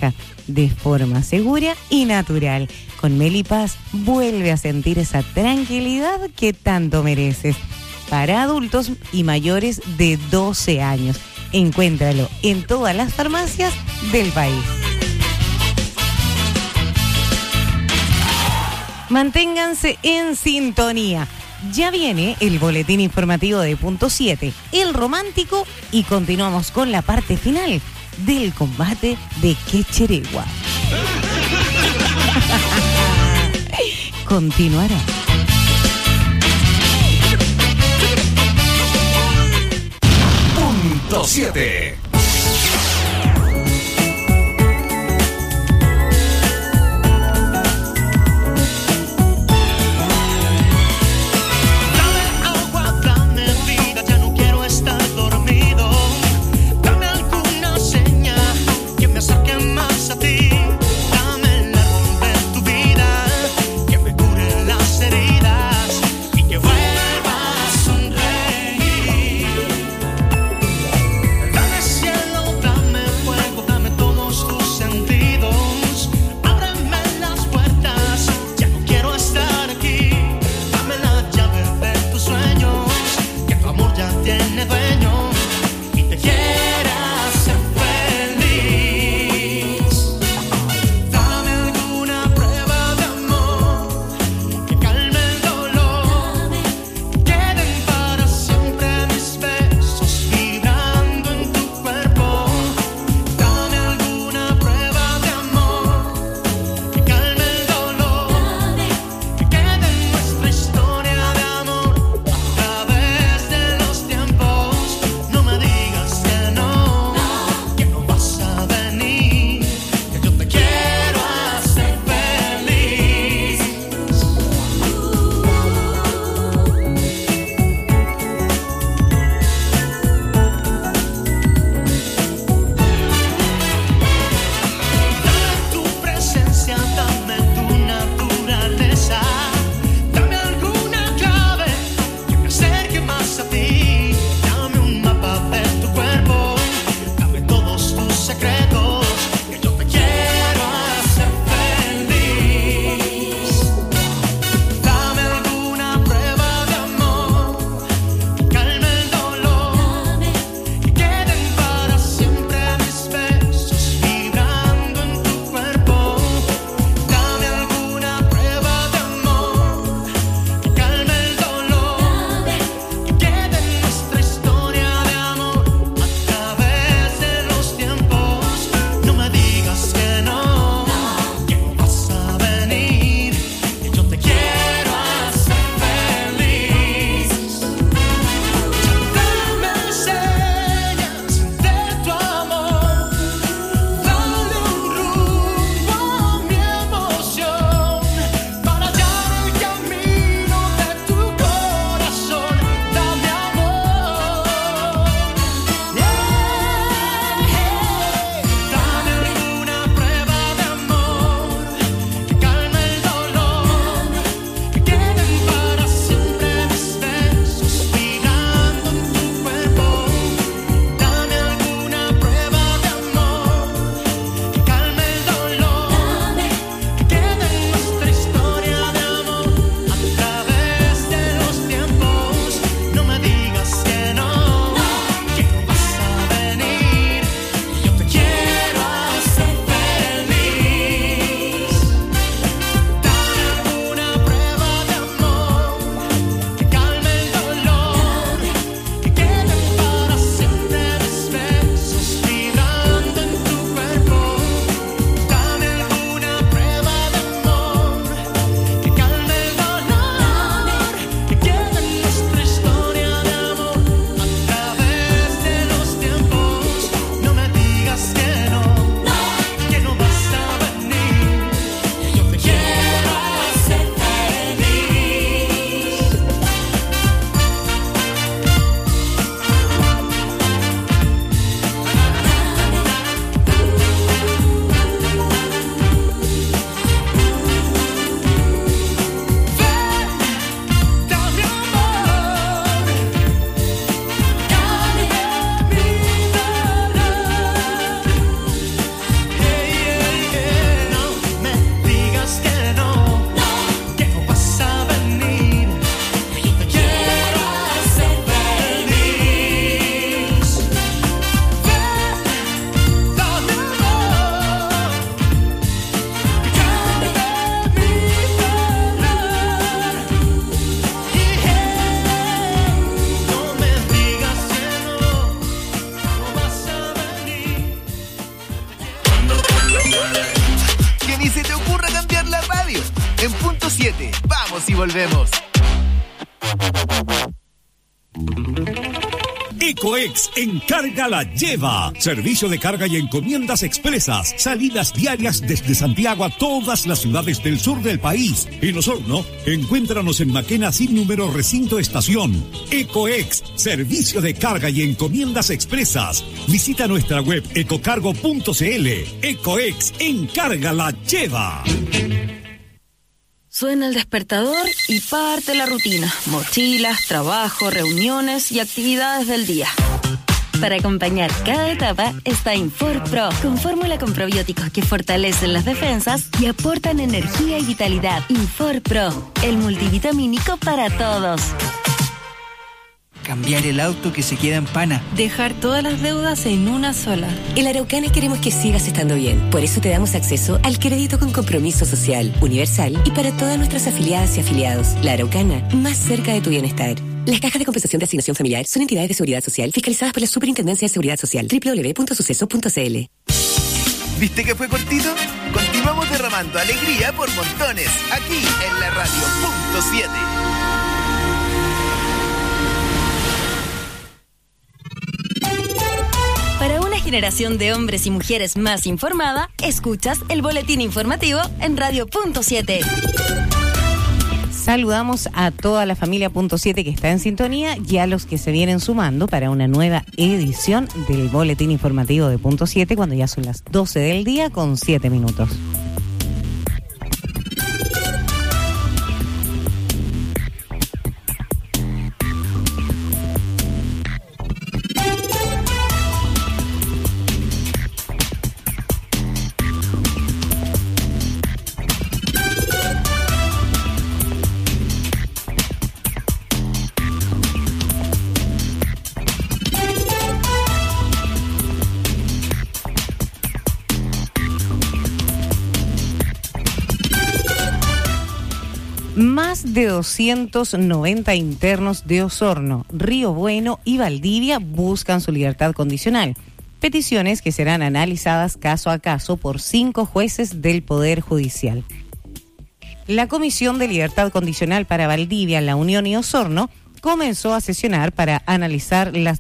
pareja de forma segura y natural. Con Melipaz vuelve a sentir esa tranquilidad que tanto mereces. Para adultos y mayores de 12 años. Encuéntralo en todas las farmacias del país. Manténganse en sintonía. Ya viene el boletín informativo de Punto 7, el romántico, y continuamos con la parte final del combate de Quecheregua. Continuará. Punto 7. Que ni se te ocurra cambiar la radio. En punto 7, vamos y volvemos. Ecoex Encarga la Lleva. Servicio de carga y encomiendas expresas. Salidas diarias desde Santiago a todas las ciudades del sur del país. En Osorno, encuéntranos en Maquena sin número recinto estación. Ecoex, servicio de carga y encomiendas expresas. Visita nuestra web ecocargo.cl. Ecoex Encarga la Lleva. Suena el despertador y parte la rutina. Mochilas, trabajo, reuniones y actividades del día. Para acompañar cada etapa está InforPro, con fórmula con probióticos que fortalecen las defensas y aportan energía y vitalidad. InforPro, el multivitamínico para todos. Cambiar el auto que se queda en pana. Dejar todas las deudas en una sola. En la Araucana queremos que sigas estando bien. Por eso te damos acceso al crédito con compromiso social, universal y para todas nuestras afiliadas y afiliados. La Araucana, más cerca de tu bienestar. Las cajas de compensación de asignación familiar son entidades de seguridad social fiscalizadas por la Superintendencia de Seguridad Social. www.suceso.cl. ¿Viste que fue cortito? Continuamos derramando alegría por montones, aquí en la radio punto 7. Para una generación de hombres y mujeres más informada, escuchas el boletín informativo en Radio Punto 7. Saludamos a toda la familia Punto 7 que está en sintonía y a los que se vienen sumando para una nueva edición del boletín informativo de Punto 7 cuando ya son las 12 del día con 7 minutos. Más de 290 internos de Osorno, Río Bueno y Valdivia buscan su libertad condicional. Peticiones que serán analizadas caso a caso por 5 jueces del Poder Judicial. La Comisión de Libertad Condicional para Valdivia, La Unión y Osorno comenzó a sesionar para analizar las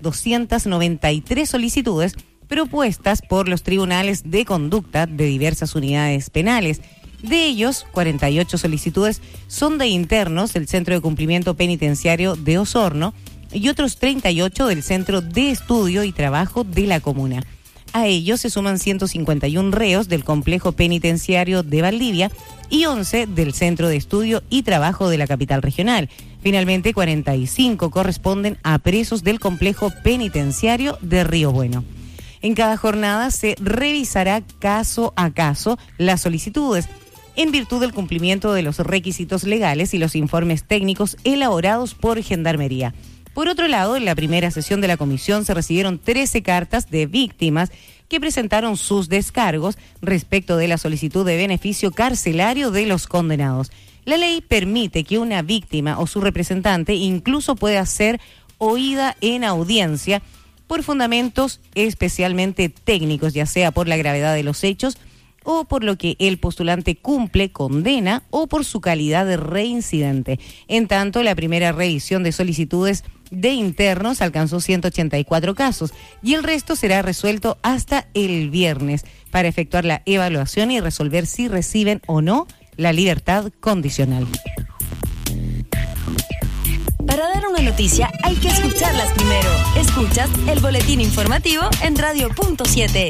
293 solicitudes propuestas por los tribunales de conducta de diversas unidades penales. De ellos, 48 solicitudes son de internos del Centro de Cumplimiento Penitenciario de Osorno y otros 38 del Centro de Estudio y Trabajo de la comuna. A ellos se suman 151 reos del Complejo Penitenciario de Valdivia y 11 del Centro de Estudio y Trabajo de la capital regional. Finalmente, 45 corresponden a presos del Complejo Penitenciario de Río Bueno. En cada jornada se revisará caso a caso las solicitudes, en virtud del cumplimiento de los requisitos legales y los informes técnicos elaborados por Gendarmería. Por otro lado, en la primera sesión de la comisión se recibieron 13 cartas de víctimas que presentaron sus descargos respecto de la solicitud de beneficio carcelario de los condenados. La ley permite que una víctima o su representante incluso pueda ser oída en audiencia por fundamentos especialmente técnicos, ya sea por la gravedad de los hechos o por lo que el postulante cumple, condena o por su calidad de reincidente. En tanto, la primera revisión de solicitudes de internos alcanzó 184 casos y el resto será resuelto hasta el viernes para efectuar la evaluación y resolver si reciben o no la libertad condicional. Para dar una noticia hay que escucharlas primero. Escuchas el boletín informativo en Radio Punto 7.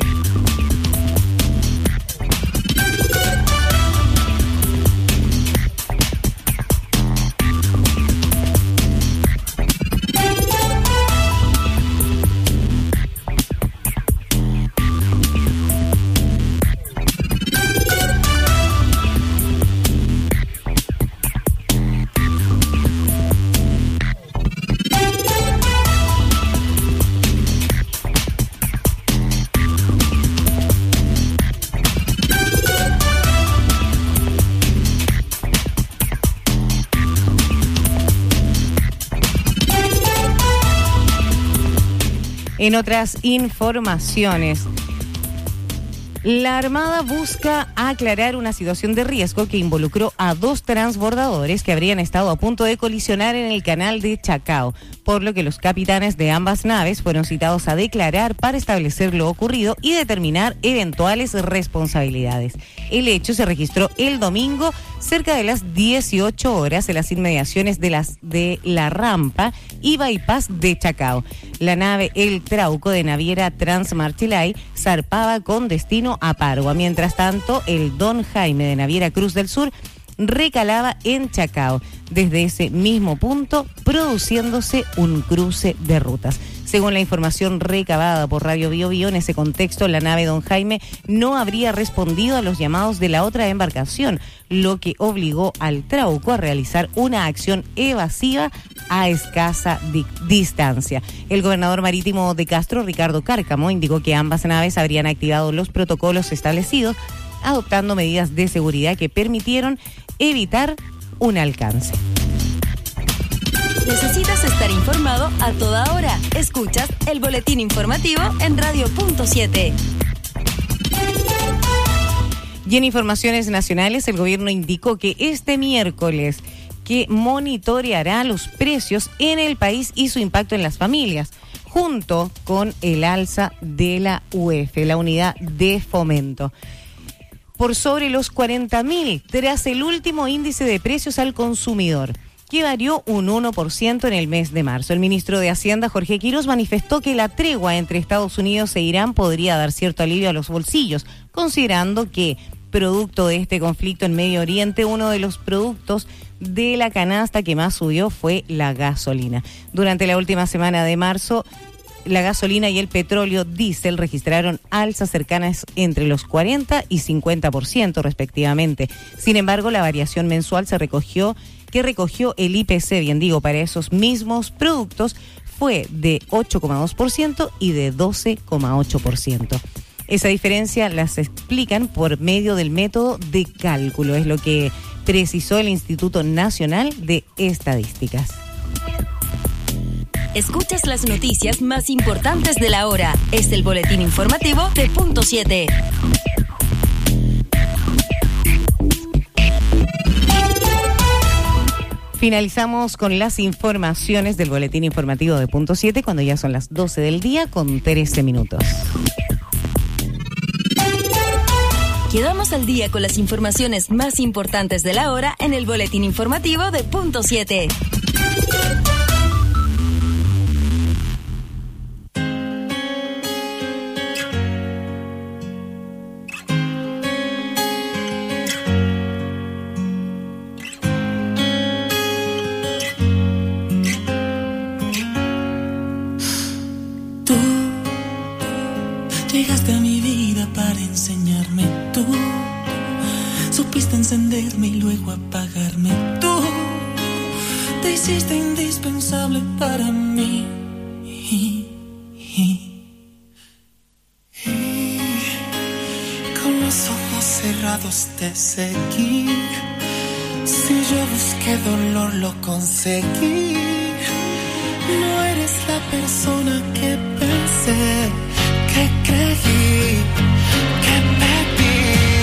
En otras informaciones, La Armada busca aclarar una situación de riesgo que involucró a 2 transbordadores que habrían estado a punto de colisionar en el canal de Chacao, por lo que los capitanes de ambas naves fueron citados a declarar para establecer lo ocurrido y determinar eventuales responsabilidades. El hecho se registró el domingo cerca de las 18 horas en las inmediaciones de la rampa y bypass de Chacao. La nave El Trauco de naviera Transmarchilay zarpaba con destino a Parua. Mientras tanto, el Don Jaime de naviera Cruz del Sur recalaba en Chacao, desde ese mismo punto produciéndose un cruce de rutas. Según la información recabada por Radio Bio Bio, en ese contexto la nave Don Jaime no habría respondido a los llamados de la otra embarcación, lo que obligó al Trauco a realizar una acción evasiva a escasa distancia. El gobernador marítimo de Castro, Ricardo Cárcamo, indicó que ambas naves habrían activado los protocolos establecidos, adoptando medidas de seguridad que permitieron evitar un alcance. ¿Necesitas estar informado a toda hora? Escuchas el boletín informativo en Radio.7. Y en informaciones nacionales, el gobierno indicó que este miércoles que monitoreará los precios en el país y su impacto en las familias, junto con el alza de la UF, la unidad de fomento, por sobre los 40.000 tras el último índice de precios al consumidor, que varió un 1% en el mes de marzo. El ministro de Hacienda, Jorge Quiroz, manifestó que la tregua entre Estados Unidos e Irán podría dar cierto alivio a los bolsillos, considerando que, producto de este conflicto en Medio Oriente, uno de los productos de la canasta que más subió fue la gasolina. Durante la última semana de marzo, la gasolina y el petróleo diésel registraron alzas cercanas entre los 40 y 50% respectivamente. Sin embargo, la variación mensual recogió el IPC, bien digo, para esos mismos productos fue de 8,2% y de 12,8%. Esa diferencia las explican por medio del método de cálculo, es lo que precisó el Instituto Nacional de Estadísticas. Escuchas las noticias más importantes de la hora. Es el boletín informativo de Punto 7. Finalizamos con las informaciones del boletín informativo de Punto 7 cuando ya son las 12 del día con 13 minutos. Quedamos al día con las informaciones más importantes de la hora en el boletín informativo de Punto 7. Llegaste a mi vida para enseñarme, tú supiste encenderme y luego apagarme, tú te hiciste indispensable para mí. Con los ojos cerrados te seguí, si yo busqué dolor lo conseguí. No eres la persona que pensé, que creí, que pedí.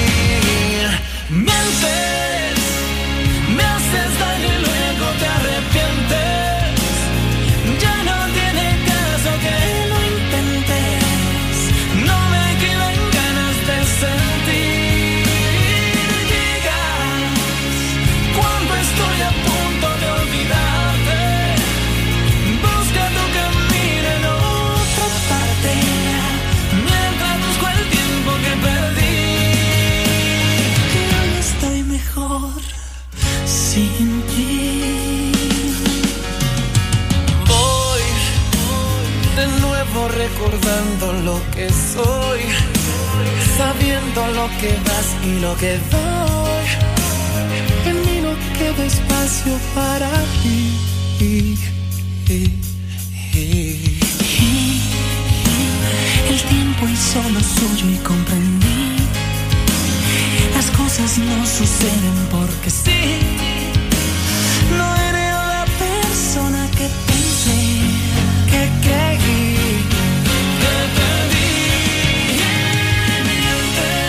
Mientes, me haces daño y luego te arrepientes. Ya no tiene caso que lo intentes. No me quedan ganas de sentir. Llegas cuando estoy a punto de olvidarte. Busca tu camino en otra parte. Sin ti voy de nuevo recordando lo que soy, sabiendo lo que das y lo que doy. En mí no queda espacio para ti. El tiempo hizo lo suyo y comprendí. Las cosas no suceden porque sí. No eres la persona que pensé, que creí, que pedí. Mientes,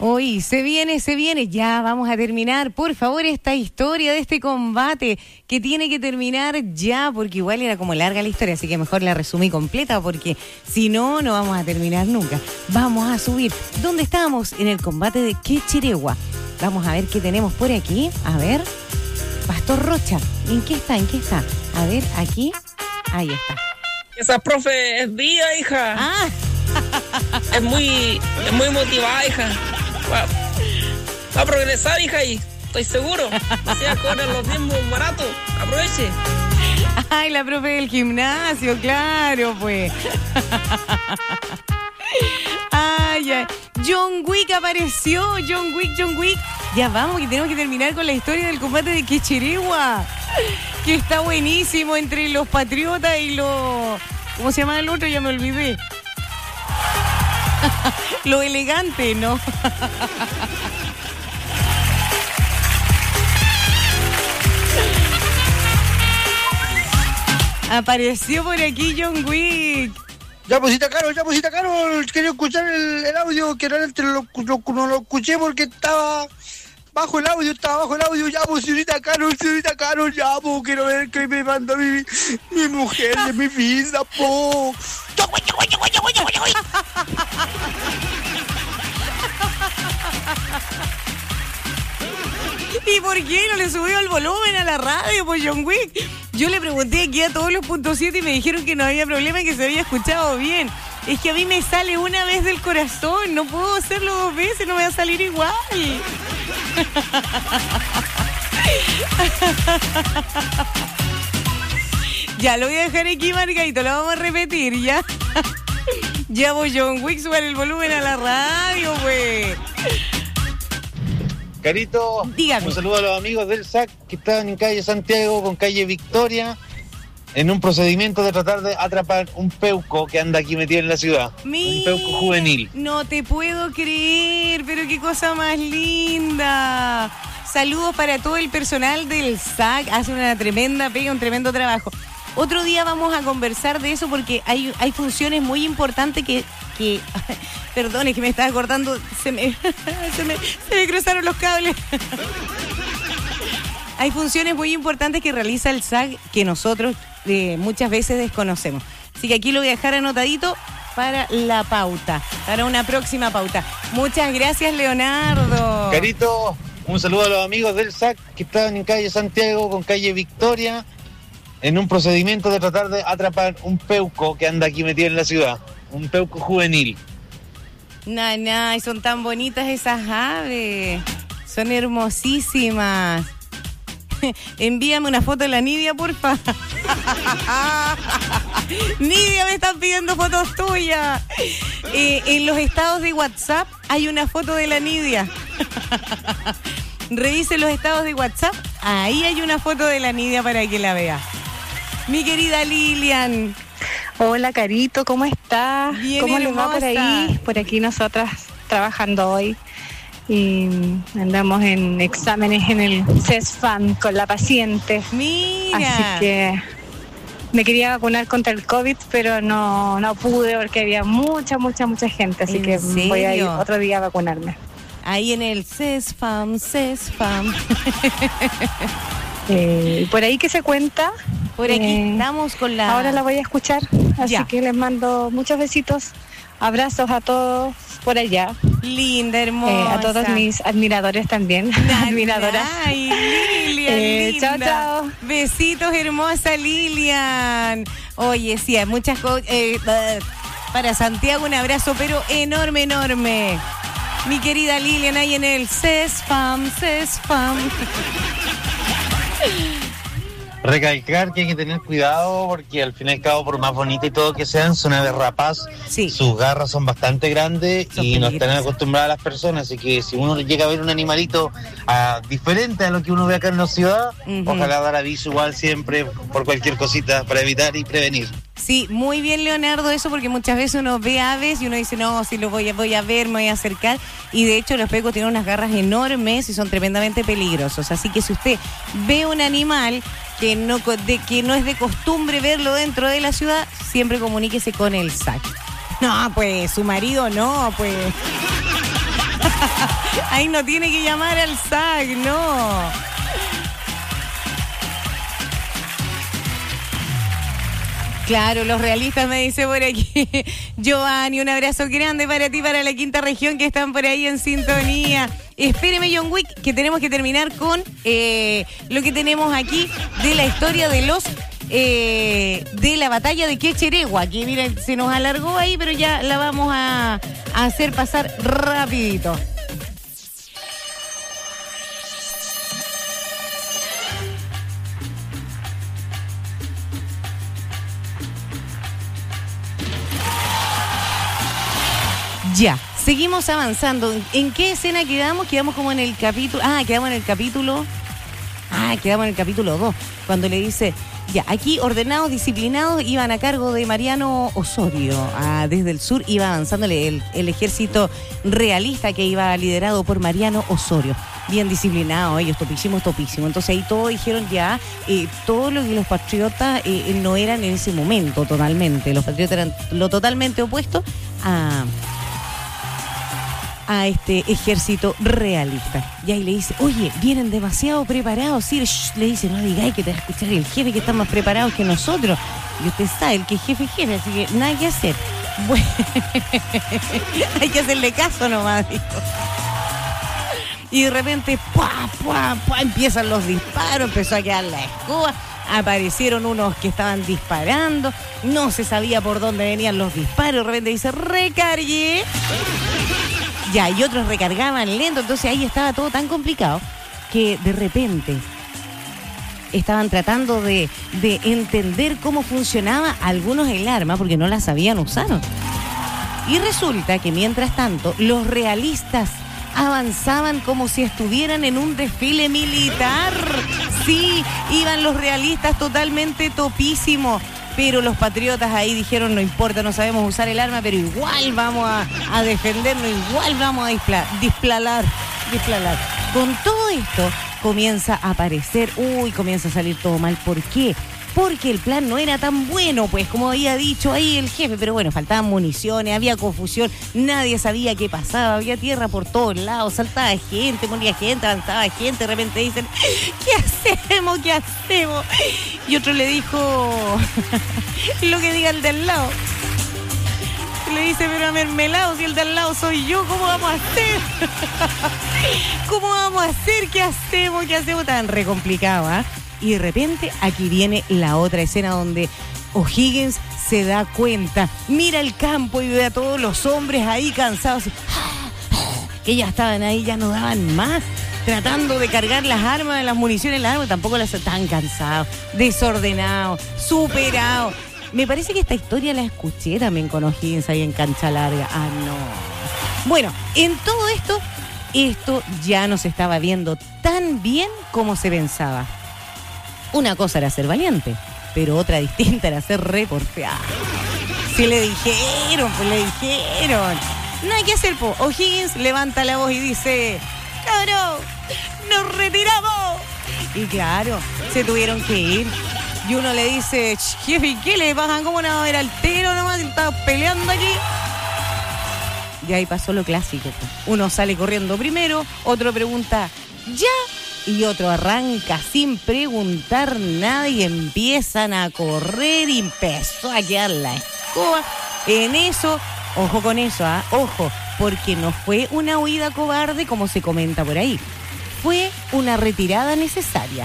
Uy, se viene, ya vamos a terminar. Por favor, esta historia de este combate que tiene que terminar ya, porque igual era como larga la historia, así que mejor la resumí completa, porque si no, no vamos a terminar nunca. Vamos a subir. ¿Dónde estamos? En el combate de Quechiregua. Vamos a ver qué tenemos por aquí. A ver. Pastor Rocha, ¿en qué está? A ver, aquí. Ahí está. Esa profe es viva, hija. Ah. Es muy motivada, hija. Va a progresar, hija, y estoy seguro. Se va a cobrar los mismos baratos. Aproveche. Ay, la profe del gimnasio, claro, pues. Ay, ay. John Wick apareció. John Wick. Ya vamos, que tenemos que terminar con la historia del combate de Quechiregua, que está buenísimo entre los patriotas y los... ¿Cómo se llama el otro? Ya me olvidé. Lo elegante, ¿no? Apareció por aquí John Wick. Ya pusita Carol, quería escuchar el audio, que realmente no lo escuché porque estaba bajo el audio, ya pues señorita Carol, ya pues quiero ver que me mandó mi mujer de mi vida, po. ¿Y por qué no le subió el volumen a la radio, pues, John Wick? Yo le pregunté aquí a todos los .7 y me dijeron que no había problema, que se había escuchado bien. Es que a mí me sale una vez del corazón, no puedo hacerlo 2 veces, no me va a salir igual. Ya, lo voy a dejar aquí marcadito, lo vamos a repetir, ¿ya? Ya, pues, John Wick, suban el volumen a la radio, pues. Carito, dígame. Un saludo a los amigos del SAC que estaban en calle Santiago con calle Victoria en un procedimiento de tratar de atrapar un peuco que anda aquí metido en la ciudad. Un peuco juvenil. No te puedo creer, pero qué cosa más linda. Saludos para todo el personal del SAC, hacen una tremenda pega, un tremendo trabajo. Otro día vamos a conversar de eso porque hay funciones muy importantes que perdón, es que me estaba cortando, se me cruzaron los cables. Hay funciones muy importantes que realiza el SAC que nosotros muchas veces desconocemos. Así que aquí lo voy a dejar anotadito para la pauta, para una próxima pauta. Muchas gracias, Leonardo. Carito, un saludo a los amigos del SAC que estaban en calle Santiago con calle Victoria en un procedimiento de tratar de atrapar un peuco que anda aquí metido en la ciudad. Un peuco juvenil. Y son tan bonitas esas aves. Son hermosísimas. Envíame una foto de la Nidia, porfa. Nidia, me están pidiendo fotos tuyas. En los estados de WhatsApp hay una foto de la Nidia. Revise los estados de WhatsApp. Ahí hay una foto de la Nidia para que la vea. Mi querida Lilian. Hola, Carito, ¿cómo estás? Bien, ¿Cómo les va hermosa. por ahí? Por aquí nosotras trabajando hoy y andamos en exámenes en el CESFAM con la paciente. Mira. Así que me quería vacunar contra el COVID, pero no pude porque había mucha gente, así que ¿En voy a ir serio? otro día a vacunarme. Ahí en el CESFAM. Por ahí que se cuenta. Por aquí estamos con la... Ahora la voy a escuchar, así Ya. que les mando muchos besitos, abrazos a todos por allá. Linda, hermosa. A todos mis admiradores también. Admiradoras. Ay, Lilian, Chao, linda. chao. Besitos, hermosa Lilian. Oye, sí, hay muchas cosas. Para Santiago, un abrazo, pero enorme. Mi querida Lilian, ahí en el CESFAM. Recalcar que hay que tener cuidado porque al fin y al cabo, por más bonita y todo que sean, son aves rapaz. Sí. Sus garras son bastante grandes Son y no están peligrosas. acostumbradas las personas. Así que si uno llega a ver un animalito diferente a lo que uno ve acá en la ciudad, ojalá dar aviso igual siempre por cualquier cosita para evitar y prevenir. Sí, muy bien, Leonardo, eso porque muchas veces uno ve aves y uno dice, no, si lo voy a ver, me voy a acercar. Y de hecho los pecos tienen unas garras enormes y son tremendamente peligrosos. Así que si usted ve un animal que no es de costumbre verlo dentro de la ciudad, siempre comuníquese con el SAC. No, pues, su marido no, pues. Ahí no tiene que llamar al SAC, no. Claro, los realistas, me dice por aquí Giovanni, un abrazo grande para ti, para la quinta región que están por ahí en sintonía. Espéreme, John Wick, que tenemos que terminar con lo que tenemos aquí de la historia de los de la batalla de Quecheregua, que miren, se nos alargó ahí, pero ya la vamos a hacer pasar rapidito. Ya, seguimos avanzando. ¿En qué escena quedamos? Quedamos como en el capítulo... quedamos en el capítulo 2, cuando le dice... Ya, aquí ordenados, disciplinados, iban a cargo de Mariano Osorio. Desde el sur iba avanzándole el ejército realista que iba liderado por Mariano Osorio. Bien disciplinado, ellos topísimos. Entonces ahí todos dijeron ya, todo lo que los patriotas no eran en ese momento totalmente. Los patriotas eran lo totalmente opuesto a este ejército realista. Y ahí le dice, oye, vienen demasiado preparados. Sí, le dice, no digáis que te va a escuchar el jefe, que están más preparados que nosotros. Y usted sabe, el que es jefe, así que nada que hacer. Bueno, hay que hacerle caso nomás, dijo. Y de repente, empiezan los disparos, empezó a quedar la escoba. Aparecieron unos que estaban disparando, no se sabía por dónde venían los disparos. De repente dice, recargué. Ya, y otros recargaban lento, entonces ahí estaba todo tan complicado que de repente estaban tratando de entender cómo funcionaba algunos el arma porque no la sabían usar. Y resulta que mientras tanto los realistas avanzaban como si estuvieran en un desfile militar. Sí, iban los realistas totalmente topísimos. Pero los patriotas ahí dijeron, no importa, no sabemos usar el arma, pero igual vamos a defendernos, igual vamos a displalar. Con todo esto comienza a aparecer, comienza a salir todo mal. ¿Por qué? Porque el plan no era tan bueno, pues, como había dicho ahí el jefe. Pero bueno, faltaban municiones, había confusión, nadie sabía qué pasaba, había tierra por todos lados, saltaba gente, moría gente, avanzaba gente, de repente dicen, ¿qué hacemos? Y otro le dijo lo que diga el del lado. Le dice, pero a mermelado, si el del lado soy yo, ¿cómo vamos a hacer? ¿Cómo vamos a hacer? ¿Qué hacemos? Tan re complicado, ¿ah? Y de repente aquí viene la otra escena donde O'Higgins se da cuenta, mira el campo y ve a todos los hombres ahí cansados, que ya estaban ahí, ya no daban más, tratando de cargar las armas, las municiones, las armas, tampoco las estaban cansados, desordenados, superados. Me parece que esta historia la escuché también con O'Higgins ahí en Cancha Larga. No. Bueno, en todo esto ya no se estaba viendo tan bien como se pensaba. Una cosa era ser valiente, pero otra distinta era ser reporteado. Si le dijeron. No hay que hacer, po. O'Higgins levanta la voz y dice, ¡cabrón! ¡Nos retiramos! Y claro, se tuvieron que ir. Y uno le dice, jefe, ¿qué le bajan? ¿Cómo no va a ver al tiro nomás? Estaba peleando aquí. Y ahí pasó lo clásico, po. Uno sale corriendo primero, otro pregunta, ¿ya? Y otro arranca sin preguntar nada y empiezan a correr y empezó a quedar la escoba. En eso, ojo con eso, ojo, porque no fue una huida cobarde como se comenta por ahí. Fue una retirada necesaria.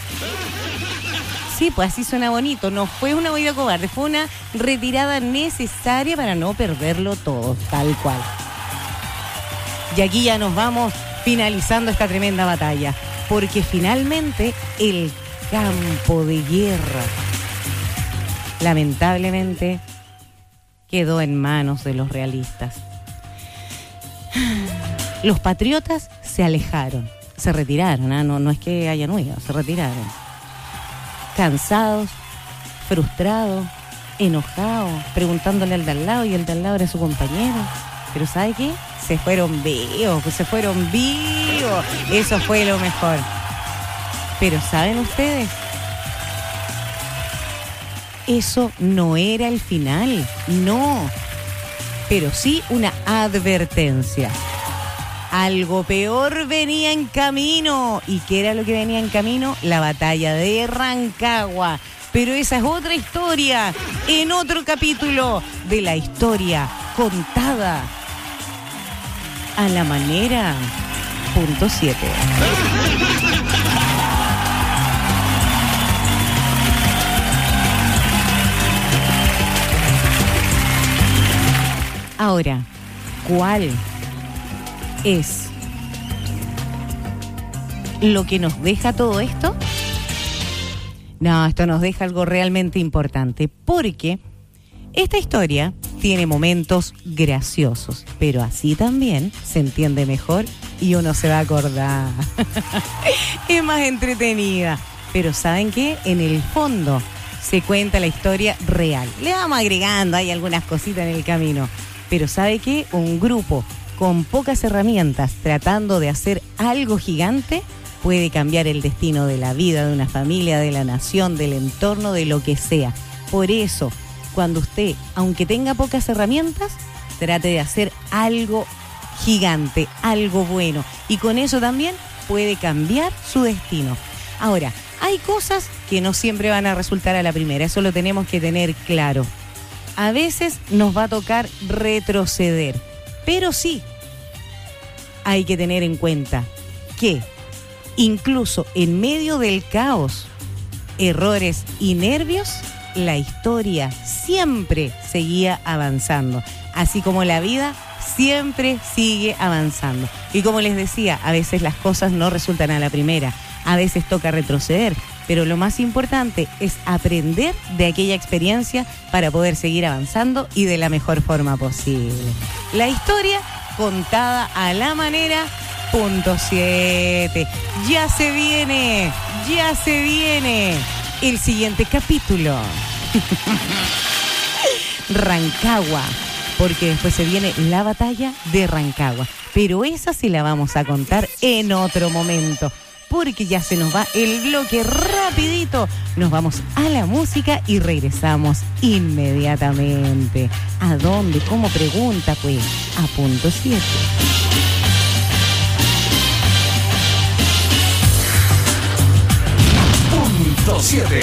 Sí, pues así suena bonito. No fue una huida cobarde, fue una retirada necesaria para no perderlo todo, tal cual. Y aquí ya nos vamos finalizando esta tremenda batalla. Porque finalmente el campo de guerra lamentablemente quedó en manos de los realistas. Los patriotas se alejaron, se retiraron, no es que hayan huido, se retiraron. Cansados, frustrados, enojados, preguntándole al de al lado y el de al lado era su compañero. Pero ¿sabe qué? Se fueron vivos. Eso fue lo mejor. Pero ¿saben ustedes? Eso no era el final, no. Pero sí una advertencia. Algo peor venía en camino. ¿Y qué era lo que venía en camino? La batalla de Rancagua. Pero esa es otra historia, en otro capítulo de la historia contada a la manera .7. Ahora, ¿cuál es lo que nos deja todo esto? No, esto nos deja algo realmente importante, porque esta historia tiene momentos graciosos, pero así también se entiende mejor y uno se va a acordar. Es más entretenida. Pero ¿saben qué? En el fondo se cuenta la historia real. Le vamos agregando, hay algunas cositas en el camino. Pero ¿sabe qué? Un grupo con pocas herramientas tratando de hacer algo gigante puede cambiar el destino de la vida, de una familia, de la nación, del entorno, de lo que sea. Por eso, cuando usted, aunque tenga pocas herramientas, trate de hacer algo gigante, algo bueno. Y con eso también puede cambiar su destino. Ahora, hay cosas que no siempre van a resultar a la primera. Eso lo tenemos que tener claro. A veces nos va a tocar retroceder. Pero sí, hay que tener en cuenta que incluso en medio del caos, errores y nervios, la historia siempre seguía avanzando. Así como la vida siempre sigue avanzando. Y como les decía, a veces las cosas no resultan a la primera. A veces toca retroceder. Pero lo más importante es aprender de aquella experiencia para poder seguir avanzando y de la mejor forma posible. La historia contada a la manera .7. Ya se viene el siguiente capítulo. Rancagua, porque después se viene la batalla de Rancagua. Pero esa sí la vamos a contar en otro momento, porque ya se nos va el bloque rapidito. Nos vamos a la música y regresamos inmediatamente. ¿A dónde? ¿Cómo pregunta? Pues a .7. .7.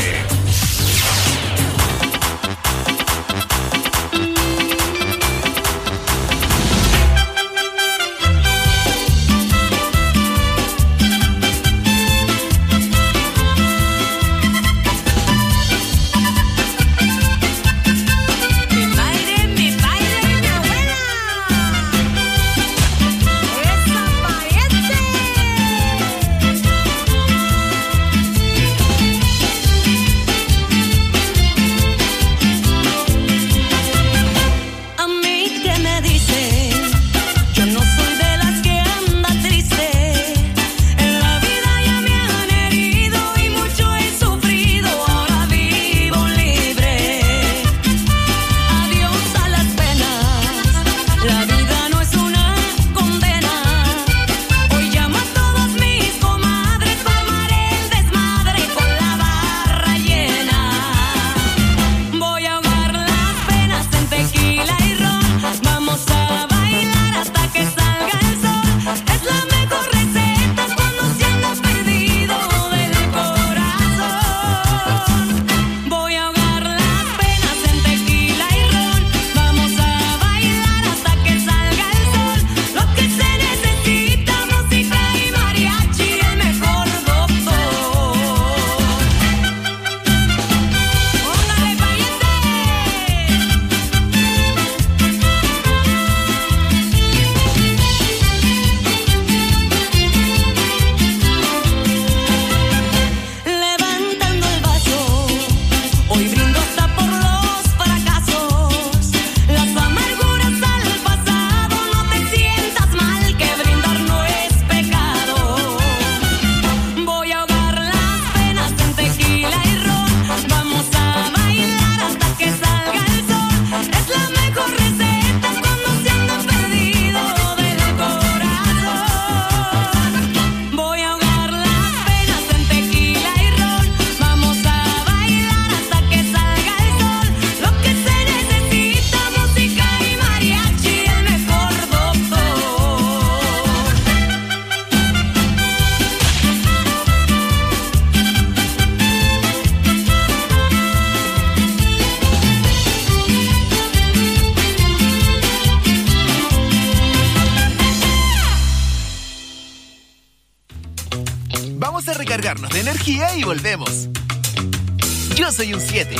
recargarnos de energía y volvemos. Yo soy un 7.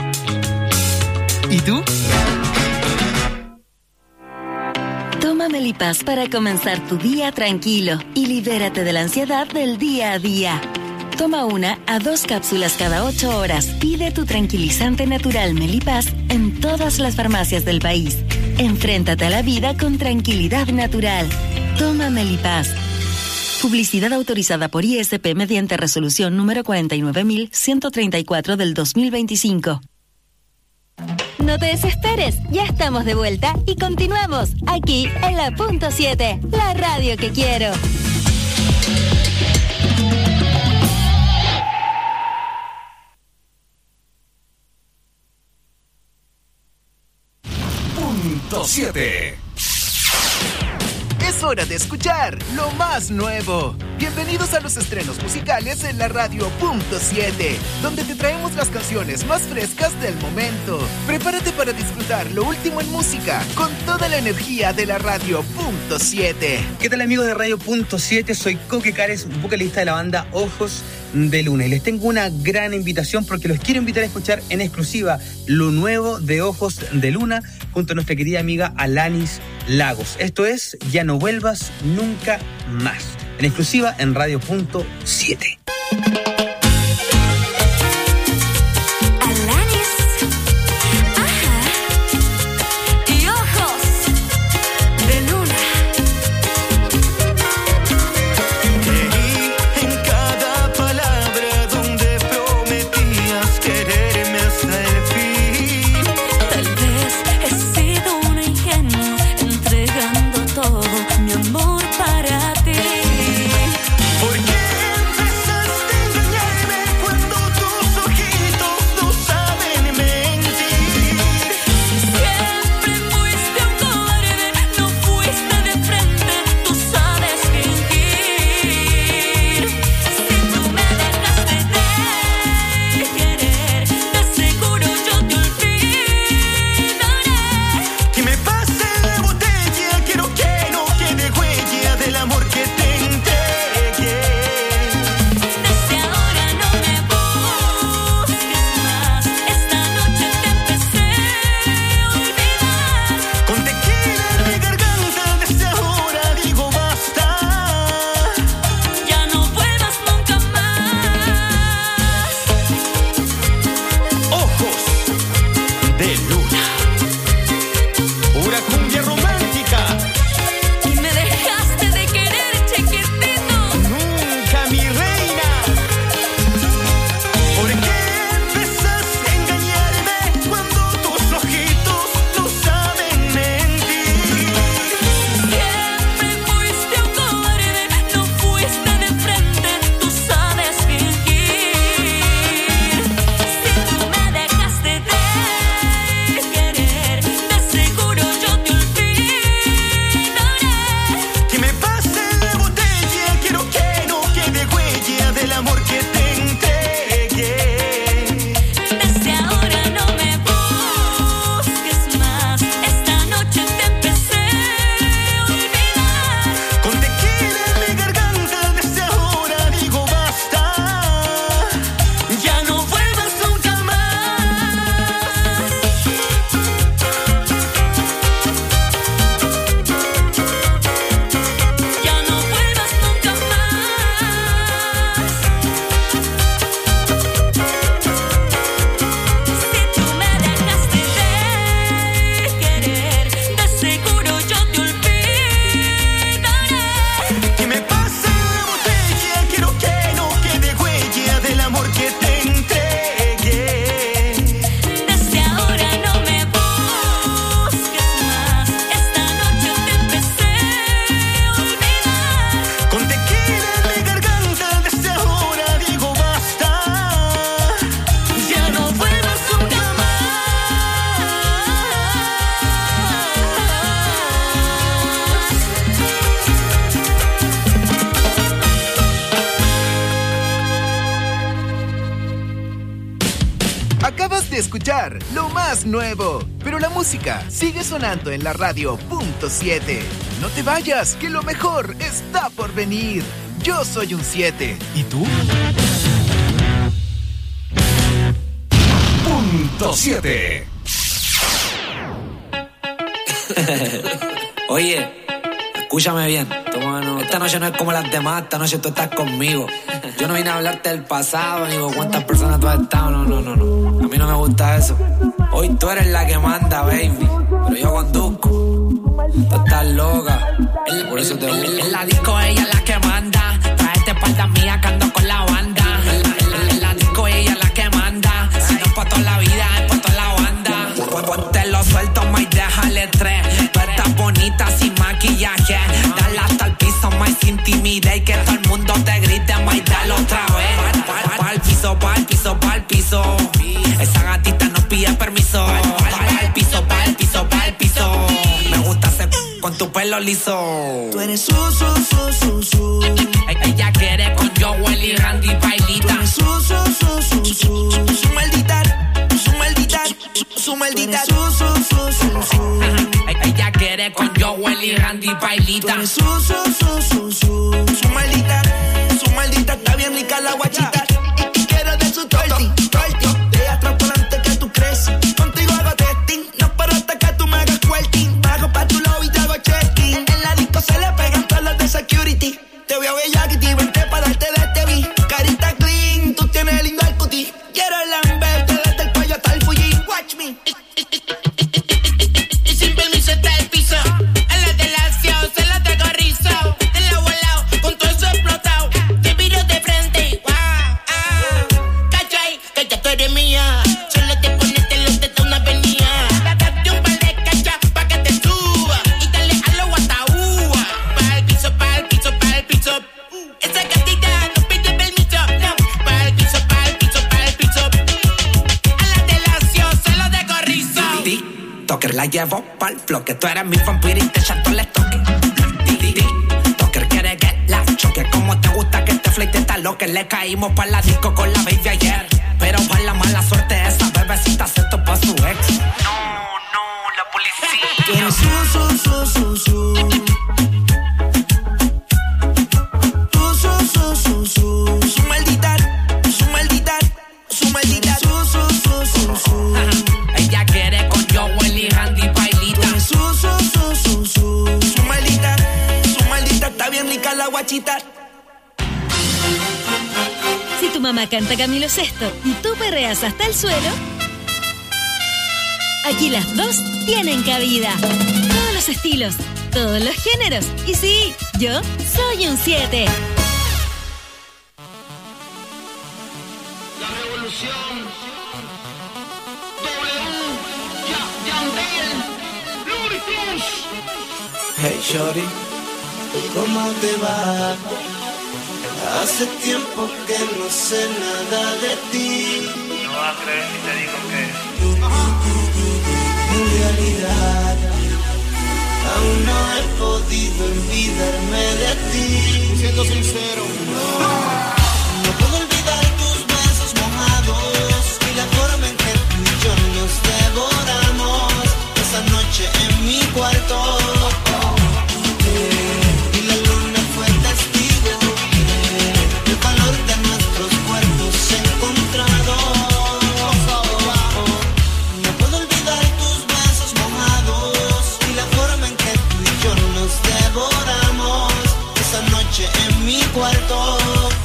¿Y tú? Toma Melipaz para comenzar tu día tranquilo y libérate de la ansiedad del día a día. Toma 1 a 2 cápsulas cada 8 horas. Pide tu tranquilizante natural Melipaz en todas las farmacias del país. Enfréntate a la vida con tranquilidad natural. Toma Melipaz. Publicidad autorizada por ISP mediante resolución número 49.134 del 2025. No te desesperes, ya estamos de vuelta y continuamos aquí en la Punto 7, la radio que quiero. Punto 7. Es hora de escuchar lo más nuevo. Bienvenidos a los estrenos musicales en la radio Punto 7, donde te traemos las canciones más frescas del momento. Prepárate para disfrutar lo último en música con toda la energía de la radio Punto 7. ¿Qué tal, amigos de Radio Punto 7? Soy Coque Cares, vocalista de la banda Ojos de Luna, y les tengo una gran invitación porque los quiero invitar a escuchar en exclusiva lo nuevo de Ojos de Luna junto a nuestra querida amiga Alanis Lagos. Esto es Ya no vuelvas nunca más, en exclusiva en Radio Punto 7. Escuchar lo más nuevo, pero la música sigue sonando en la radio Punto 7. No te vayas, que lo mejor está por venir. Yo soy un 7. ¿Y tú? 100.7. Oye, escúchame bien. Esta noche no es como las demás, esta noche tú estás conmigo. Yo no vine a hablarte del pasado, ni con cuántas personas tú has estado, no. A mí no me gusta eso. Hoy tú eres la que manda, baby, pero yo conduzco. Tú estás loca, por eso te busco. En la disco ella es la que manda. Traete espalda mía que ando con la banda. En la disco ella es la que manda. Si no es pa' toda la vida, es pa' toda la banda. Ponte lo suelto, ma, y déjale tres. Tú estás bonita sin maquillaje. Dale hasta el piso, ma, y sin timidez. Y que todo el mundo te grite, ma, y dale otra vez. Pa'l piso, pa'l piso, pa'l piso. Esa gatita no pide permiso. Pa'l piso, pa'l piso, pa'l piso. Me gusta hacer con tu pelo liso. Tú eres su. Ella quiere con Joel y Randy bailita. Su maldita. Ella quiere con Joel y Randy bailita. Su maldita, está bien rica la guachita. Y quiero de su torti. De atrás por delante que tú crees. Contigo hago testing, no paro hasta que tú me hagas twerking. Bajo pa' tu lobby y te hago checking. En la disco se le pegan todos los de security. Te voy a ver ya que te vente para darte de este beat. Carita clean, tú tienes lindo el cutie. Quiero lamberte desde el cuello hasta el Fuji. Watch me. Y sin permiso está el piso. A la de la acción se la traigo rizo. De la volado con todo eso explotado. Te miro de frente. Wow, cachai, que ya tú eres mía. Solo te pones te lo te da una avenida. Date un par de cachas pa' que te suba. Y dale a lo guataúa. Pa'l piso, pa'l piso, pa'l piso. Esa gatita no pide permiso. No, pa'l piso, pa'l piso, pa'l piso. A la de la acción se lo dejo rizo. Toker la llevo pa'l bloque. Tú eres mi vampiro y te echato les toque. Toker quiere que la choque. Como te gusta que te flete está lo que le caímos pa' la disco con la baby ayer. Pero pa' la mala suerte esa bebecita se topa a su ex. No, la policía. Tú eres su. Su maldita. Ella quiere con Joel y Randy bailita. Su maldita, está bien rica la guachita. Si tu mamá canta Camilo Sesto y tú perreas hasta el suelo, aquí las dos tienen cabida. Todos los estilos, todos los géneros. Y sí, yo soy un 7. La revolución. Hey shorty, ¿cómo te va? Hace tiempo que no sé nada de ti. No vas a creer si te digo que en realidad aún no he podido olvidarme de ti. Siendo sincero, no puedo olvidar tus besos mojados y la forma en que tú y yo nos devoramos esa noche en mi cuarto. Y la luna fue testigo del calor de nuestros cuerpos encontrados. No puedo olvidar tus besos mojados y la forma en que tú y yo nos devoramos esa noche en mi cuarto.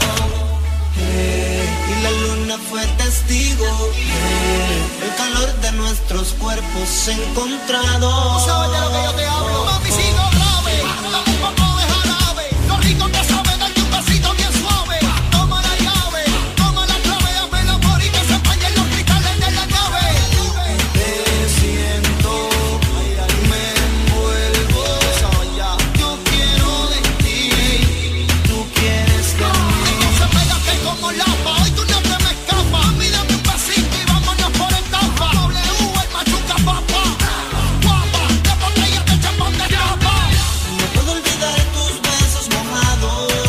Y la luna fue testigo del calor de nuestros cuerpos encontrados. ¿Sabes de lo que yo te hablo? Mami, sigo grave, dame un poco de jarabe. Lo rico que sabe, darte un besito bien suave. Toma la llave, toma la clave, hazme el amor y que se empañen los cristales de la nave. Te siento, me envuelvo. Yo quiero de ti, tú quieres de mí. Entonces pégate como lapa, hoy tú no te me escapas. Mami, dame un besito y vámonos por etapa. W, el machuca papá. Guapa, de botella de chapón de tapa. No puedo olvidar tus besos mojados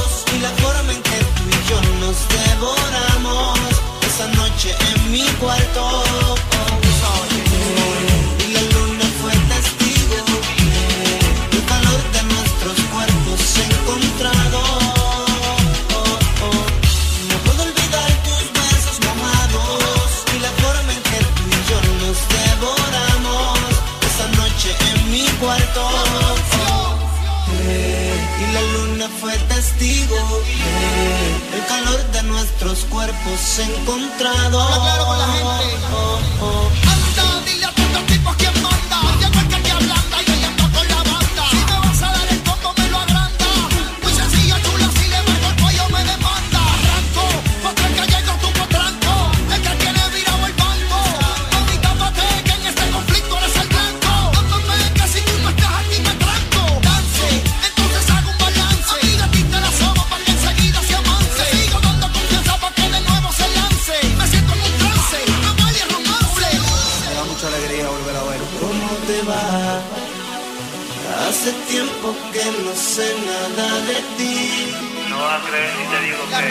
testigo. El calor de nuestros cuerpos encontrado. Habla claro con la gente. Anda, dile a tus tipos quién manda. Llegó el que te ablanda y yo ando con la banda. Si me vas a dar el combo me lo agranda. Muy sencillo, chula, si le marco el cuello me demanda. Arranco, porque el que llego tu potranco. El que tiene virado el banco. Mami, tápate que en este conflicto eres el blanco. Dándome que si tú no estás aquí me tranco. Dance, entonces hago un balance. Amiga, a ti te la sobo para que enseguida se avance. Sigo dando confianza para que de nuevo se lance. Me siento en un trance, no vale romance. Me da mucha alegría volver a ver. ¿Cómo te va? Hace tiempo que no sé nada de ti. No vas a creer si te digo que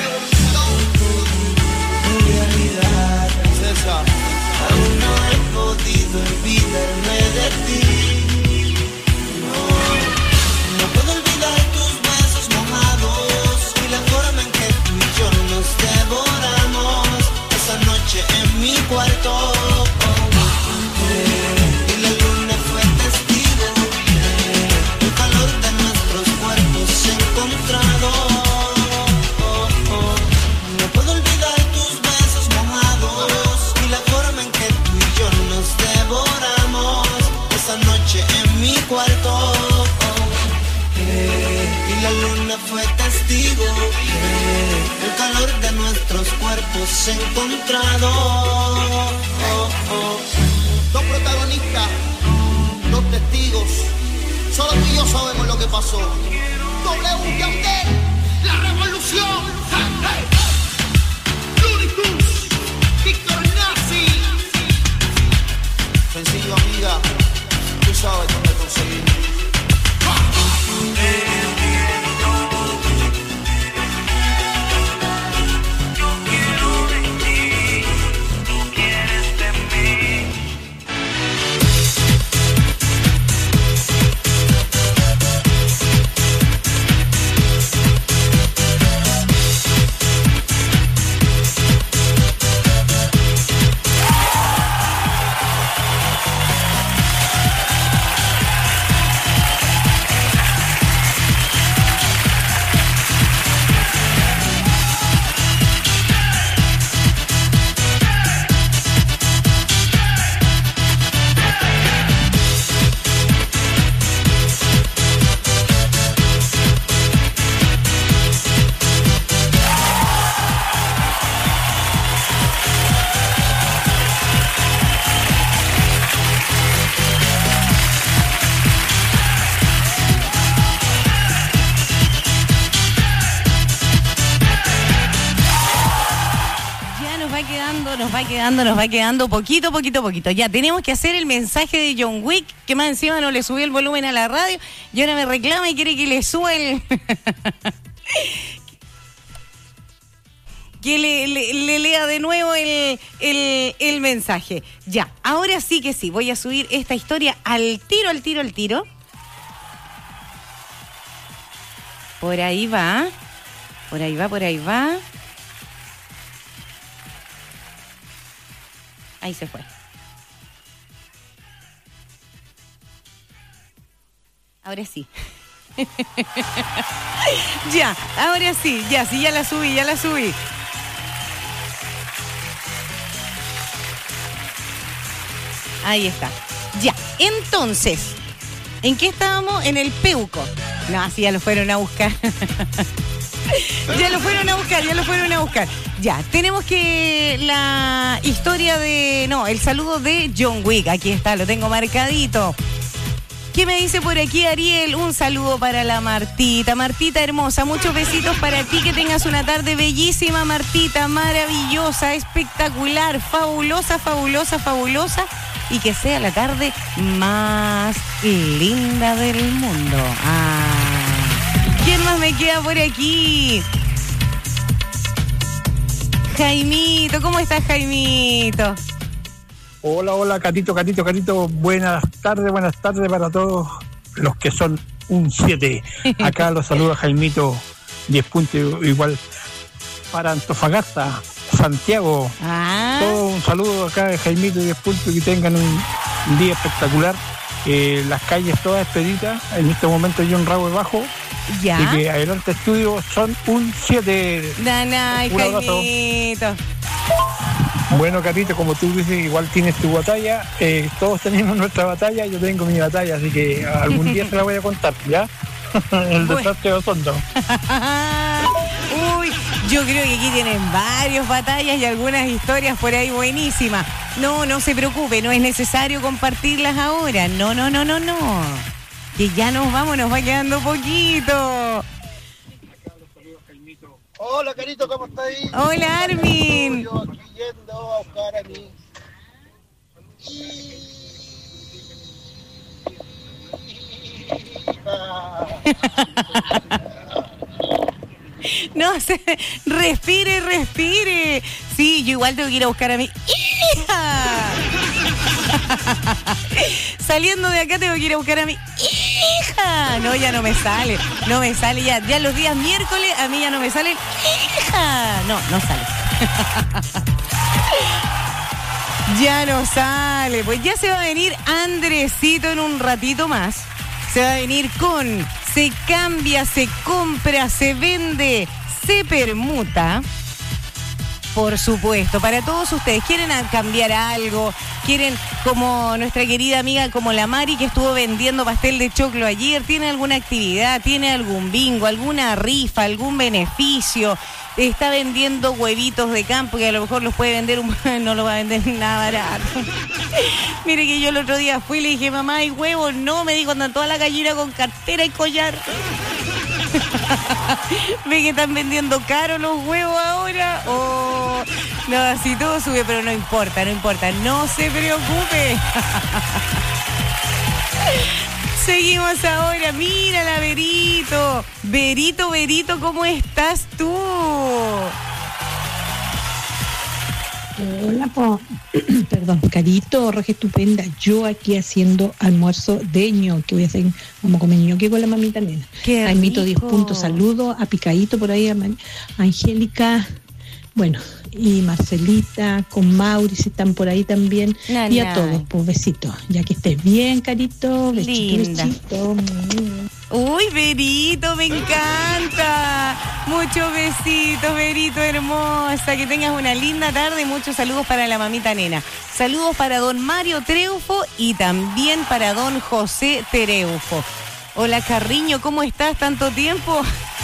En realidad, César, aún no he podido olvidarme de ti. No puedo olvidar tus besos mojados y la forma en que tú y yo nos devoramos esa noche en mi cuarto. Y la luna fue testigo. El calor de nuestros cuerpos encontrados. No puedo olvidar tus besos mojados y la forma en que tú y yo nos devoramos esa noche en mi cuarto. Y la luna fue testigo. El calor de nuestros cuerpos encontrados. dos protagonistas, dos testigos. Solo tú y yo sabemos lo que pasó. W Yandel, la revolución. Hey, hey. Looney Tunes, Víctor Nazi. Sencillo, amiga, tú sabes dónde conseguirme. Nos va quedando poquito. Ya tenemos que hacer el mensaje de John Wick, que más encima no le subió el volumen a la radio y ahora me reclama y quiere que le suba el... que le lea de nuevo el mensaje. Ya, ahora sí que sí, voy a subir esta historia al tiro. Por ahí va. Ahí se fue. Ahora sí. Ya, ahora sí, ya la subí. Ahí está. Ya, entonces, ¿en qué estábamos? En el Peuco. No, sí, ya lo fueron a buscar. Ya lo fueron a buscar. Ya, tenemos que la historia de... No, el saludo de John Wick. Aquí está, lo tengo marcadito. ¿Qué me dice por aquí Ariel? Un saludo para la Martita. Martita hermosa, muchos besitos para ti. Que tengas una tarde bellísima, Martita. Maravillosa, espectacular, fabulosa. Y que sea la tarde más linda del mundo. ¿Quién más me queda por aquí? Jaimito, ¿cómo estás, Jaimito? Hola, Catito. Buenas tardes para todos los que son un 7. Acá los saluda Jaimito, 10 puntos igual para Antofagasta, Santiago. Todo un saludo acá de Jaimito, 10 puntos, y que tengan un día espectacular. Las calles todas expeditas. En este momento yo en Rago de Bajo, Ya. Así que adelante estudio, son un 7. Danay, Un abrazo. Jaimito. Bueno, Catito, como tú dices, igual tienes tu batalla. Todos tenemos nuestra batalla, yo tengo mi batalla, así que algún día se la voy a contar, ¿ya? El desastre de Osorno. Uy, yo creo que aquí tienen varias batallas y algunas historias por ahí buenísimas. No se preocupe, no es necesario compartirlas ahora. No. Que ya nos vamos, nos va quedando poquito. Hola, Carito, ¿cómo estás ahí? Hola, Armin. Yo aquí yendo a buscar a mi... No sé, respire. Sí, yo igual tengo que ir a buscar a mi hija. Saliendo de acá tengo que ir a buscar a mi hija. No, ya no me sale ya los días miércoles a mí ya no me sale hija. No sale. Ya no sale. Pues ya se va a venir Andresito en un ratito más. Se va a venir con se cambia, se compra, se vende, se permuta. Por supuesto, para todos ustedes, quieren cambiar algo, quieren, como nuestra querida amiga, como la Mari, que estuvo vendiendo pastel de choclo ayer, tiene alguna actividad, tiene algún bingo, alguna rifa, algún beneficio, está vendiendo huevitos de campo, que a lo mejor los puede vender, no los va a vender nada barato. Mire que yo el otro día fui y le dije, mamá, ¿hay huevos? No, me dijo, andan toda la gallina con cartera y collar. Ve que están vendiendo caro los huevos ahora. Oh, no, así todo sube, pero no importa, no se preocupe. Seguimos ahora, mira la Verito. Verito, ¿cómo estás tú? Hola, perdón, Carito, Roja Estupenda. Yo aquí haciendo almuerzo de ñoqui. Vamos a comer ñoqui con la mamita nena. Qué Jaimito, 10 rico. puntos, saludos. A Picadito por ahí, a Angélica. Bueno, y Marcelita, con Mauri, si están por ahí también. Y a todos, pues besitos. Ya que estés bien, Carito. Linda. Besito. Uy, Verito, me encanta. Muchos besitos, Verito, hermosa. Que tengas una linda tarde y muchos saludos para la mamita nena. Saludos para don Mario Treufo y también para don José Treufo. Hola, Carriño, ¿cómo estás? ¿Tanto tiempo?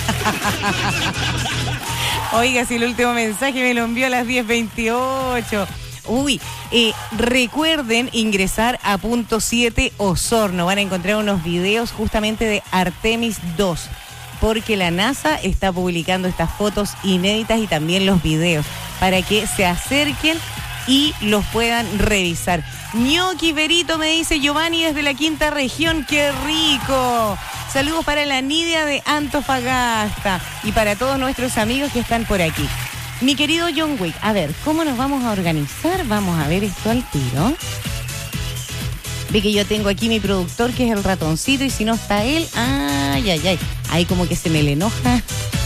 Oiga, si el último mensaje me lo envió a las 10:28. Uy, recuerden ingresar a punto 7 Osorno. Van a encontrar unos videos justamente de Artemis 2. Porque la NASA está publicando estas fotos inéditas y también los videos para que se acerquen y los puedan revisar. Ñoqui, Verito, me dice Giovanni desde la quinta región. ¡Qué rico! Saludos para la Nidia de Antofagasta y para todos nuestros amigos que están por aquí. Mi querido John Wick, a ver, ¿cómo nos vamos a organizar? Vamos a ver esto al tiro. Ve que yo tengo aquí mi productor, que es el ratoncito, y si no está él, ay. Ahí como que se me le enoja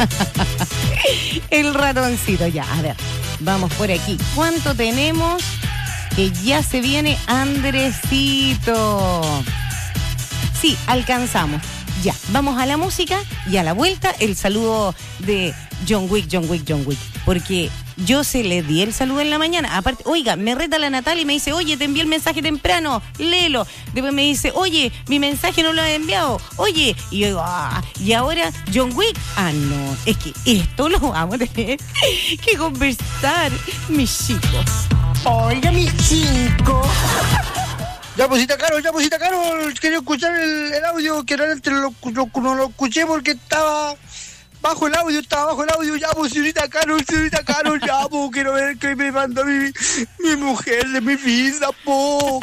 el ratoncito. Ya, a ver, vamos por aquí. ¿Cuánto tenemos? Que ya se viene Andresito. Sí, alcanzamos. Ya, vamos a la música y a la vuelta el saludo de John Wick. Porque yo se le di el saludo en la mañana. Aparte, oiga, me reta la Natalia y me dice, oye, te envié el mensaje temprano, léelo. Después me dice, oye, mi mensaje no lo has enviado. Oye, y yo digo, y ahora John Wick. No, es que esto lo vamos a tener que conversar, mi chico. Oiga, mi chico. Ya, pusita Carol, quería escuchar el audio, que realmente no lo escuché porque estaba bajo el audio, ya, pues, señorita Carol, ya, pues, quiero ver que me mandó mi mujer de mi vida, po.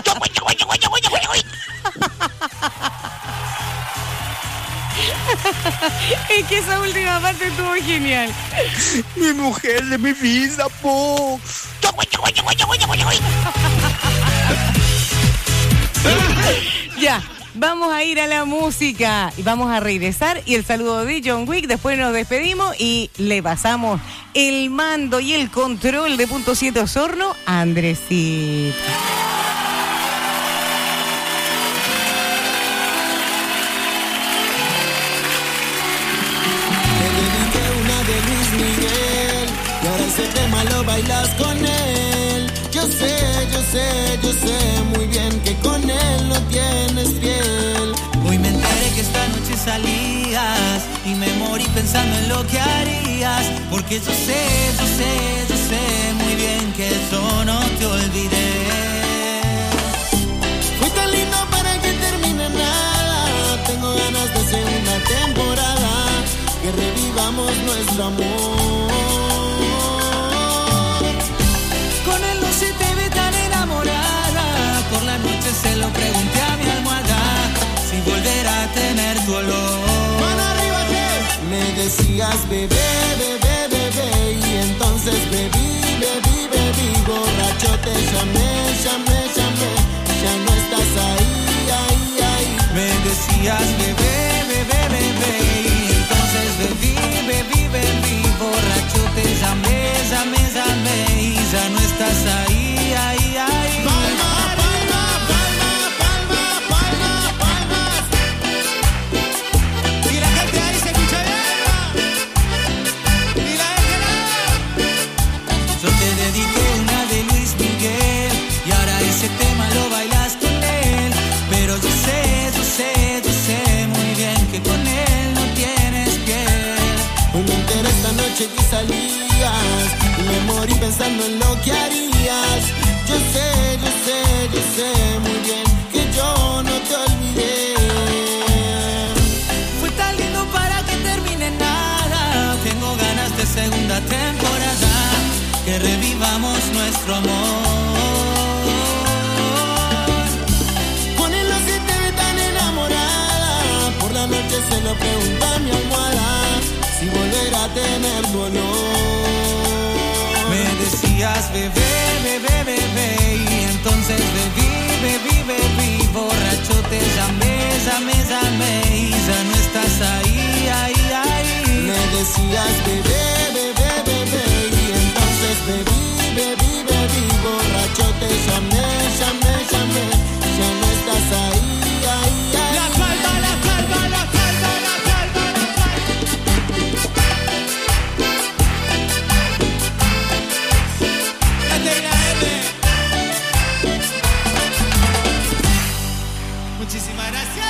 Es que esa última parte estuvo genial. Mi mujer de mi vida, po. Ya, vamos a ir a la música y vamos a regresar y el saludo de John Wick, después nos despedimos y le pasamos el mando y el control de punto 7 Osorno a Andresito. lo bailas con él. Yo sé muy bien que con él no tienes piel. Hoy me enteré que esta noche salías y me morí pensando en lo que harías. Porque yo sé muy bien que yo no te olvidé. Fue tan lindo para que termine nada. Tengo ganas de segunda temporada, que revivamos nuestro amor. Con él no se te ve tan enamorada. Por la noche se lo pregunté a mi almohada, si volverá a tener tu olor. Mano arriba, ¿qué? Me decías bebé, bebé, bebé, y entonces bebí, borracho te llamé, ya no estás ahí. Me decías bebé, bebé, y entonces bebí, borracho te llamé, y ya no estás ahí. Y la gente ahí se escucha bien. Y la gente Yo te dediqué una de Luis Miguel y ahora ese tema lo bailas con él. Pero yo sé muy bien que con él no tienes piel. Hoy me enteré esta noche que salías y me morí pensando en lo que harías. Yo sé muy bien que yo no te olvidé. Fue tan lindo para que termine nada. Tengo ganas de segunda temporada, que revivamos nuestro amor. Con él no se te ve tan enamorada. Por la noche se lo pregunto a mi almohada, si volverá a tener tu olor. Me decías bebé, y entonces bebí, borracho te llamé, y ya no estás ahí. Me decías bebé, y entonces bebí, borracho te llamé, ya no estás ahí. La calma. Muchísimas gracias.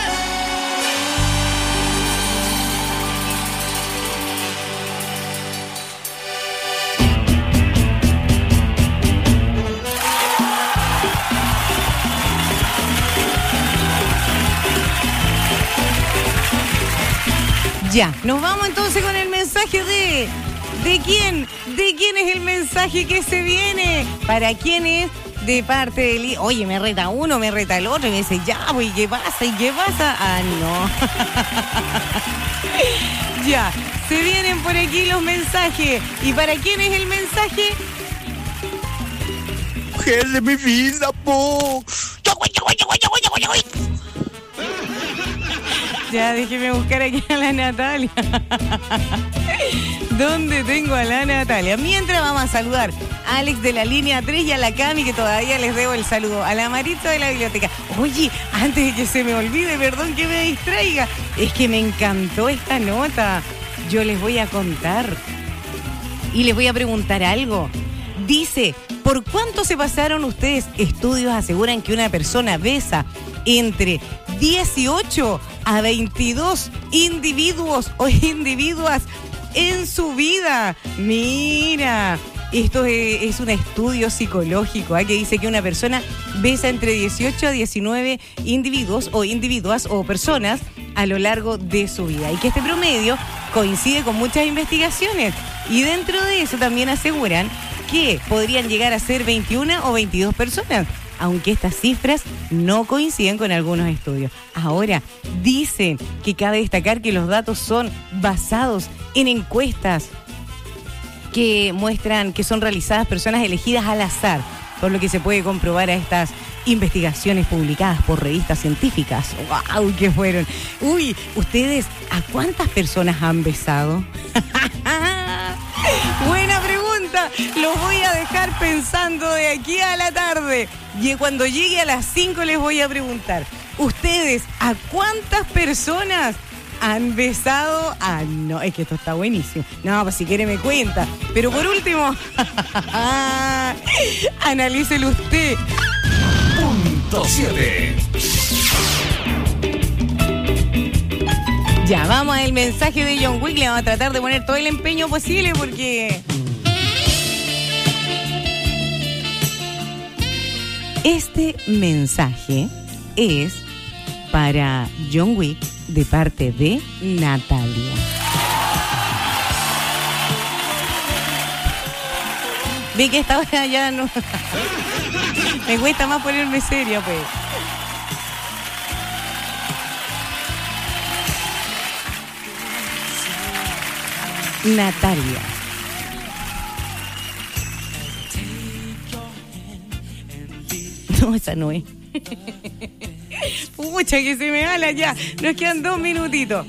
Ya, nos vamos entonces con el mensaje ¿de quién? ¿De quién es el mensaje que se viene? ¿Para quién es? De parte del... Oye, me reta uno, me reta el otro y me dice, ya, pues, ¿y qué pasa? Ah, no. Ya, se vienen por aquí los mensajes. ¿Y para quién es el mensaje? Mujer de mi vida, po. Ya, déjeme buscar aquí a la Natalia. ¿Dónde tengo a la Natalia? Mientras vamos a saludar a Alex de la línea 3 y a la Cami, que todavía les debo el saludo. A la Marita de la biblioteca. Oye, antes de que se me olvide, perdón que me distraiga, es que me encantó esta nota. Yo les voy a contar y les voy a preguntar algo. Dice, ¿por cuánto se pasaron ustedes? Estudios aseguran que una persona besa entre 18 a 22 individuos o individuas en su vida. Mira, esto es un estudio psicológico, que dice que una persona besa entre 18 a 19 individuos o individuas o personas a lo largo de su vida, y que este promedio coincide con muchas investigaciones, y dentro de eso también aseguran que podrían llegar a ser 21 o 22 personas, aunque estas cifras no coinciden con algunos estudios. Ahora, dicen que cabe destacar que los datos son basados en encuestas que muestran que son realizadas personas elegidas al azar, por lo que se puede comprobar a estas investigaciones publicadas por revistas científicas. ¡Wow! ¿Qué fueron? Uy, ¿ustedes a cuántas personas han besado? Buena pregunta. Los voy a dejar pensando de aquí a la tarde. Y cuando llegue a las 5 les voy a preguntar, ¿ustedes a cuántas personas han besado. Ah, no, es que esto está buenísimo. No, pues si quiere me cuenta. Pero por último, analícelo usted. Punto 7. Ya, vamos al mensaje de John Wick. Le vamos a tratar de poner todo el empeño posible porque... Este mensaje es para John Wick de parte de Natalia. Vi que esta hora ya no... Me cuesta más ponerme seria, pues. Natalia. No, esa no es. Pucha, que se me ala ya. Nos quedan 2 minutitos.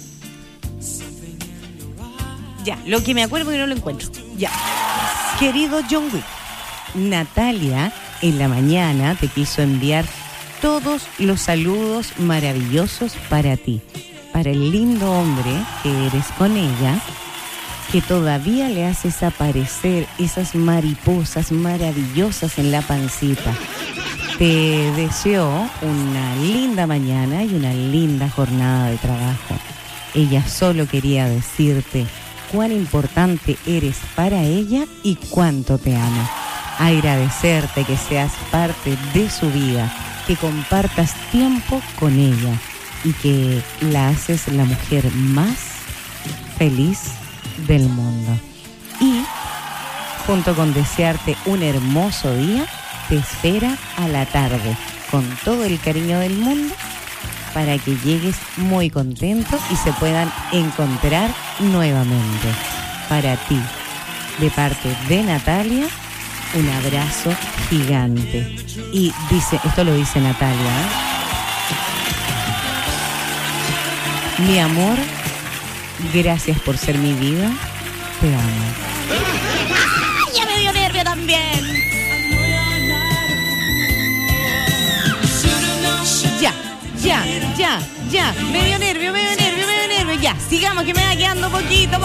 Ya, lo que me acuerdo que no lo encuentro. Ya. Querido John Wick, Natalia en la mañana te quiso enviar todos los saludos maravillosos para ti, para el lindo hombre que eres con ella, que todavía le haces aparecer esas mariposas maravillosas en la pancita. Te deseo una linda mañana y una linda jornada de trabajo. Ella solo quería decirte cuán importante eres para ella y cuánto te ama. Agradecerte que seas parte de su vida, que compartas tiempo con ella y que la haces la mujer más feliz del mundo. Y junto con desearte un hermoso día, te espera a la tarde con todo el cariño del mundo para que llegues muy contento y se puedan encontrar nuevamente. Para ti, de parte de Natalia, un abrazo gigante. Y dice, esto lo dice Natalia, ¿eh? Mi amor, gracias por ser mi vida, te amo. Ya me dio nervio también. Ya, me dio nervio, ya, sigamos que me va quedando poquito.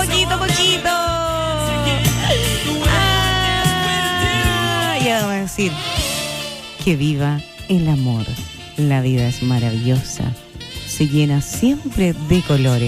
Ya vamos a decir que viva el amor, la vida es maravillosa, se llena siempre de colores.